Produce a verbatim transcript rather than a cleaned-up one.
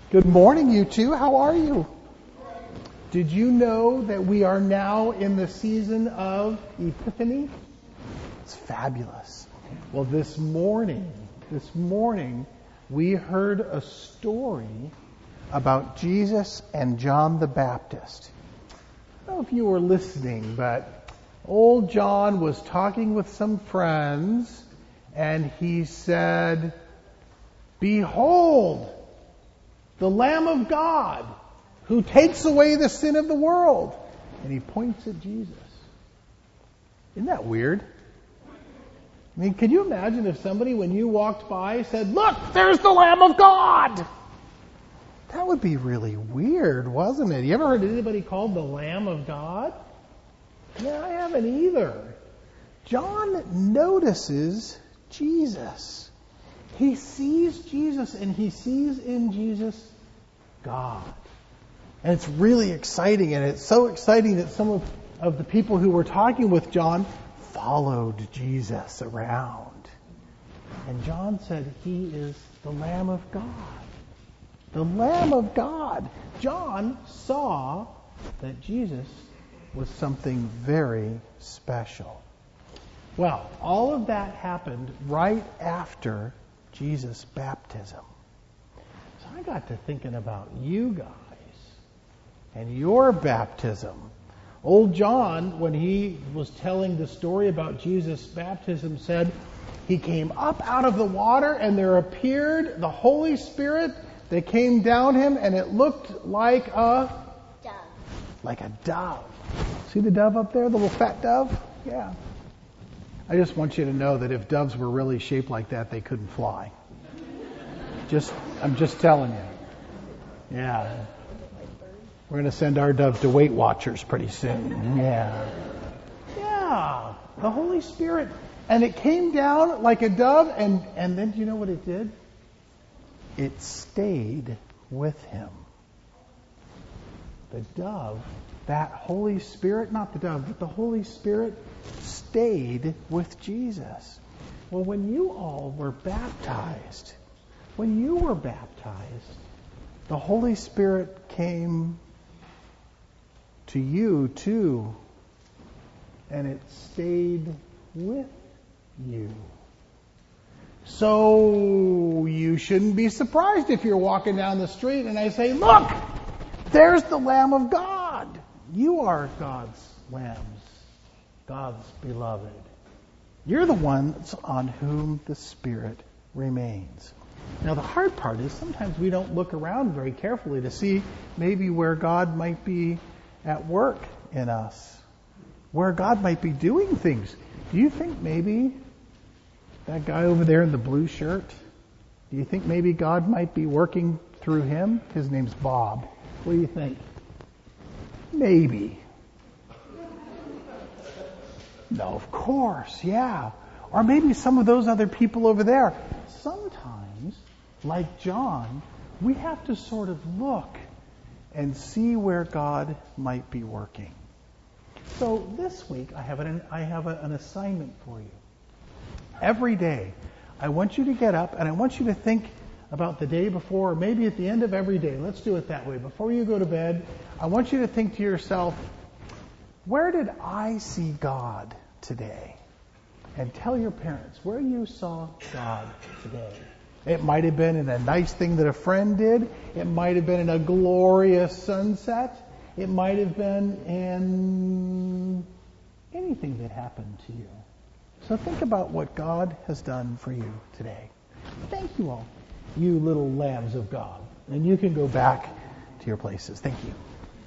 Good morning, you two. How are you? Did you know that we are now in the season of Epiphany? It's fabulous. Well, this morning, this morning, we heard a story about Jesus and John the Baptist. I don't know if you were listening, but old John was talking with some friends, and he said, "Behold, the Lamb of God, who takes away the sin of the world." And he points at Jesus. Isn't that weird? I mean, could you imagine if somebody, when you walked by, said, "Look, there's the Lamb of God"? That would be really weird, wasn't it? You ever heard anybody called the Lamb of God? Yeah, I haven't either. John notices Jesus. He sees Jesus, and he sees in Jesus God. And it's really exciting, and it's so exciting that some of, of the people who were talking with John followed Jesus around. And John said, "He is the Lamb of God." The Lamb of God. John saw that Jesus was something very special. Well, all of that happened right after Jesus' baptism. So I got to thinking about you guys and your baptism. Old John, when he was telling the story about Jesus' baptism, said he came up out of the water and there appeared the Holy Spirit that came down him, and it looked like a dove. Like a dove. See the dove up there, the little fat dove? Yeah. I just want you to know that if doves were really shaped like that, they couldn't fly. Just, I'm just telling you. Yeah. We're going to send our doves to Weight Watchers pretty soon. Yeah. Yeah. The Holy Spirit. And it came down like a dove, and, and then do you know what it did? It stayed with him. The dove, that Holy Spirit, not the dove, but the Holy Spirit stayed with Jesus. Well, when you all were baptized, when you were baptized, the Holy Spirit came to you too, and it stayed with you. So you shouldn't be surprised if you're walking down the street and I say, "Look, there's the Lamb of God." You are God's lambs, God's beloved. You're the ones on whom the Spirit remains. Now, the hard part is sometimes we don't look around very carefully to see maybe where God might be at work in us, where God might be doing things. Do you think maybe that guy over there in the blue shirt, do you think maybe God might be working through him? His name's Bob. What do you think? Maybe. No, of course, yeah. Or maybe some of those other people over there. Sometimes, like John, we have to sort of look and see where God might be working. So this week, I have an, I have a, an assignment for you. Every day, I want you to get up and I want you to think about the day before, or maybe at the end of every day. Let's do it that way. Before you go to bed, I want you to think to yourself, where did I see God today? And tell your parents where you saw God today. It might have been in a nice thing that a friend did. It might have been in a glorious sunset. It might have been in anything that happened to you. So think about what God has done for you today. Thank you all, you little lambs of God. And you can go back to your places. Thank you.